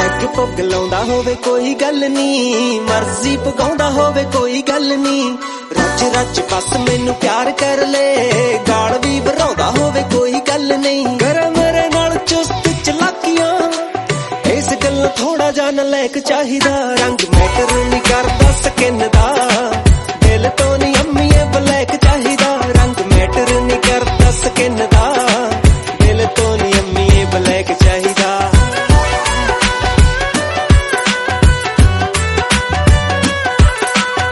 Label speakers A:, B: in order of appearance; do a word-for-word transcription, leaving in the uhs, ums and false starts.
A: peg ਪੁੱਗ ਲਾਉਂਦਾ ਹੋਵੇ ਕੋਈ ਗੱਲ ਨੀ, ਮਰਜ਼ੀ ਪਗਾਉਂਦਾ ਹੋਵੇ ਕੋਈ ਗੱਲ ਨੀ, ਰੱਜ ਰੱਜ ਬਸ ਮੈਨੂੰ ਪਿਆਰ ਕਰ ਲੈ, ਗਾਲ ਵੀ ਭਰਾਉਂਦਾ ਹੋਵੇ ਕੋਈ ਗੱਲ ਨਹੀਂ, ਕਰ ਮੇਰੇ ਨਾਲ ਚੁਸਤ ਚਲਾਕੀਆਂ, ਇਸ ਗੱਲ ਥੋੜਾ ਜਿਹਾ ਨਲਾਇਕ ਚਾਹੀਦਾ, ਰੰਗ ਮੈਟਰ ਨਹੀਂ ਕਰਦਾ ਸਕਿਨ ਦਾ, ਦਿਲ ਤੋਂ ਨਹੀਂ